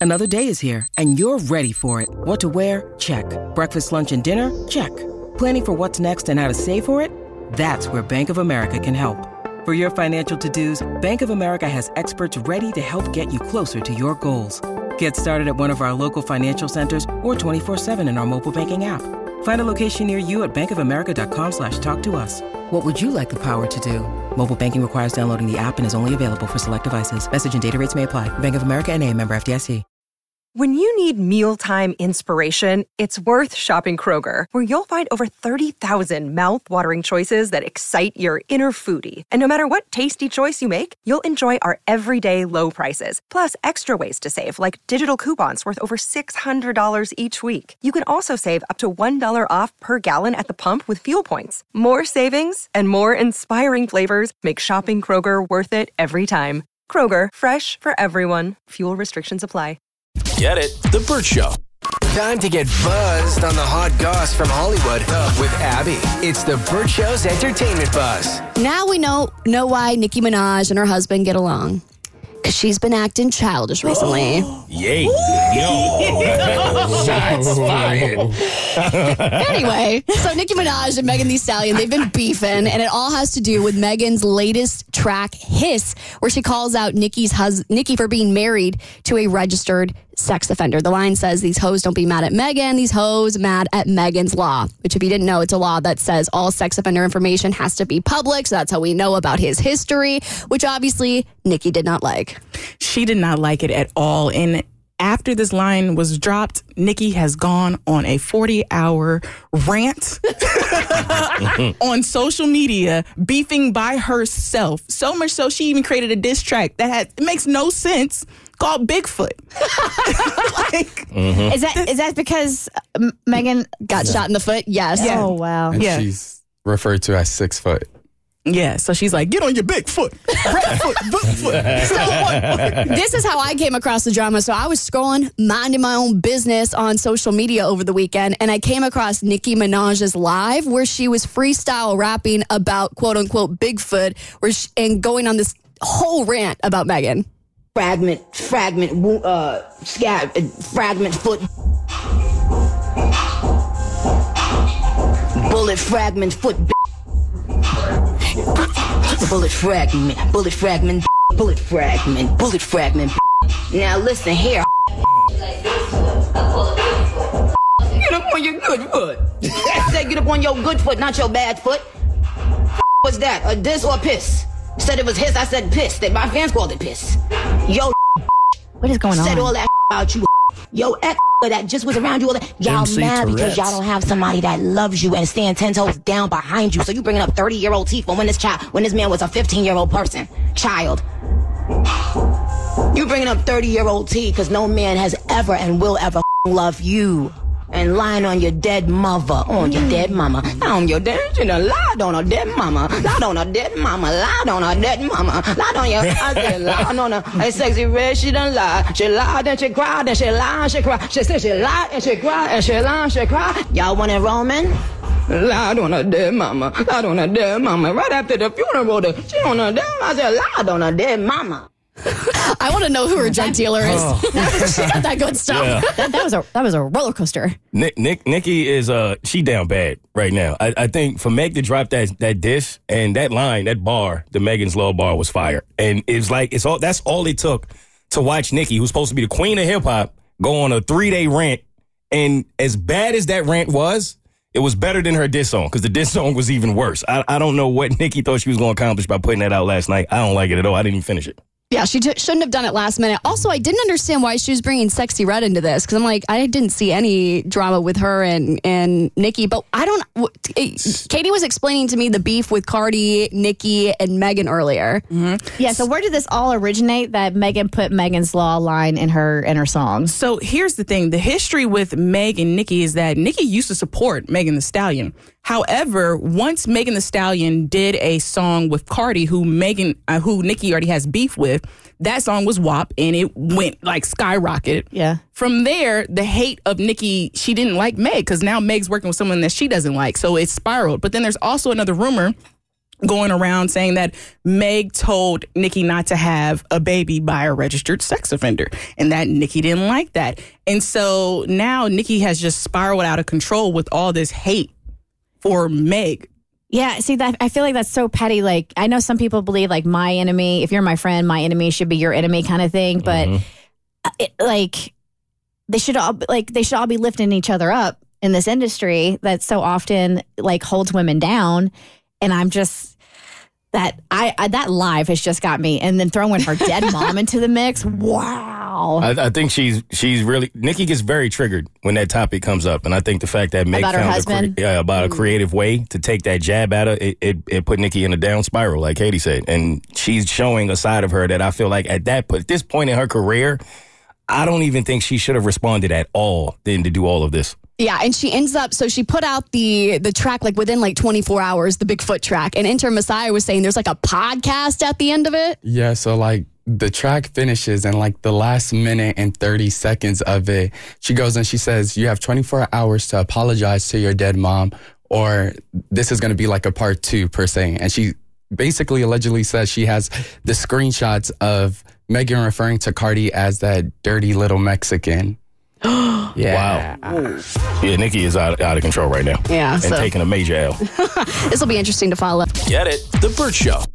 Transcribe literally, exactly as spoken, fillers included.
Another day is here, and you're ready for it. What to wear? Check. Breakfast, lunch, and dinner? Check. Planning for what's next and how to save for it? That's where Bank of America can help. For your financial to-dos, Bank of America has experts ready to help get you closer to your goals. Get started at one of our local financial centers or twenty-four seven in our mobile banking app. Find a location near you at bankofamerica.com slash talk to us. What would you like the power to do? Mobile banking requires downloading the app and is only available for select devices. Message and data rates may apply. Bank of America N A, member F D I C. When you need mealtime inspiration, it's worth shopping Kroger, where you'll find over thirty thousand mouth-watering choices that excite your inner foodie. And no matter what tasty choice you make, you'll enjoy our everyday low prices, plus extra ways to save, like digital coupons worth over six hundred dollars each week. You can also save up to one dollar off per gallon at the pump with fuel points. More savings and more inspiring flavors make shopping Kroger worth it every time. Kroger, fresh for everyone. Fuel restrictions apply. Get it? The Burt Show. Time to get buzzed on the hot goss from Hollywood with Abby. It's the Burt Show's entertainment buzz. Now we know know why Nicki Minaj and her husband get along. Because she's been acting childish recently. Yay. Yo. Shots fired. Anyway, so Nicki Minaj and Megan Thee Stallion, they've been beefing, and it all has to do with Megan's latest track, Hiss, where she calls out Nicki's hus- Nicki for being married to a registered sex offender. The line says, "These hoes don't be mad at Megan, these hoes mad at Megan's law," which, if you didn't know, it's a law that says all sex offender information has to be public. So that's how we know about his history, which obviously Nicki did not like. She did not like it at all. And after this line was dropped, Nicki has gone on a forty-hour rant on social media, beefing by herself. So much so, she even created a diss track that has, it makes no sense, called Bigfoot. like, mm-hmm. Is that is that because um, Megan got shot in the foot? Yes. Yeah. Oh, wow. And yeah. she's referred to as six foot. Yeah, so she's like, get on your big foot. Red foot, boot foot. So, this is how I came across the drama. So I was scrolling, minding my own business on social media over the weekend, and I came across Nicki Minaj's live where she was freestyle rapping about quote unquote Bigfoot where she, and going on this whole rant about Megan. Fragment, fragment, uh, scab, fragment foot. Bullet fragment foot. Bullet fragment, bullet fragment, bullet fragment, bullet fragment. Now listen here. Get up on your good foot. Say get up on your good foot, not your bad foot. What's that? A diss or piss? Said it was hiss, I said piss. That my fans called it piss. Yo, what is going on? Said all that about you. Yo, ex that just was around you all that. Y'all M C mad Tourette's. because y'all don't have somebody that loves you and stand ten toes down behind you. So you bringing up thirty-year-old teeth when this child, when this man was a fifteen-year-old person, child. You bringing up thirty-year-old teeth because no man has ever and will ever love you. And lying on your dead mother, on your dead mama. Not on your dead, you know, lied on a dead mama. Lied on a dead mama, lied on a dead mama. Lied on your, I said, lied on her. Hey, sexy red, she done lied. She lied and she cried and she lied and she cried. She said she lied and she cried and she lied and she cried. Y'all want it, Roman? Lied on a dead mama, lied on a dead mama. Right after the funeral, the, she on a dead, I said, lied on a dead mama. I want to know who her drug dealer is. Oh. She got that good stuff. Yeah. That, that was a that was a roller coaster. Nick, Nick, Nicki is uh she down bad right now. I, I think for Meg to drop that that diss and that line, that bar, the Megan's Law bar was fire. And it's like it's all that's all it took to watch Nicki, who's supposed to be the queen of hip hop, go on a three day rant. And as bad as that rant was, it was better than her diss song because the diss song was even worse. I, I don't know what Nicki thought she was going to accomplish by putting that out last night. I don't like it at all. I didn't even finish it. Yeah, she t- shouldn't have done it last minute. Also, I didn't understand why she was bringing Sexy Red into this because I'm like, I didn't see any drama with her and, and Nicki. But I don't. W- Katie was explaining to me the beef with Cardi, Nicki, and Megan earlier. Mm-hmm. Yeah. So where did this all originate? That Megan put Megan's Law line in her in her song. So here's the thing: the history with Meg and Nicki is that Nicki used to support Megan Thee Stallion. However, once Megan Thee Stallion did a song with Cardi, who Megan, uh, who Nicki already has beef with, that song was W A P, and it went like skyrocketed. Yeah. From there, the hate of Nicki, she didn't like Meg because now Meg's working with someone that she doesn't like, so it spiraled. But then there's also another rumor going around saying that Meg told Nicki not to have a baby by a registered sex offender and that Nicki didn't like that. And so now Nicki has just spiraled out of control with all this hate for Meg. Yeah, see, that I feel like that's so petty. Like, I know some people believe, like, my enemy, if you're my friend, my enemy should be your enemy kind of thing. But, mm-hmm. it, like, they should all, like, they should all be lifting each other up in this industry that so often, like, holds women down. And I'm just, that, I, I that live has just got me. And then throwing her dead mom into the mix, wow. I, I think she's she's really Nicki gets very triggered when that topic comes up, and I think the fact that Meg about her found husband, a, cre- yeah, about mm. a creative way to take that jab at her, it, it it put Nicki in a down spiral, like Katie said, and she's showing a side of her that I feel like at that at this point in her career, I don't even think she should have responded at all then to do all of this. Yeah, and she ends up, so she put out the the track like within like twenty-four hours, the Bigfoot track, and Enter Messiah was saying there's like a podcast at the end of it. Yeah, so like the track finishes and like the last minute and thirty seconds of it, she goes and she says, you have twenty-four hours to apologize to your dead mom, or this is going to be like a part two per se. And she basically allegedly says she has the screenshots of Megan referring to Cardi as that dirty little Mexican. Yeah. Wow. Yeah, Nicki is out, out of control right now. Yeah. And so. taking a major L. This will be interesting to follow. Get it? The Burt Show.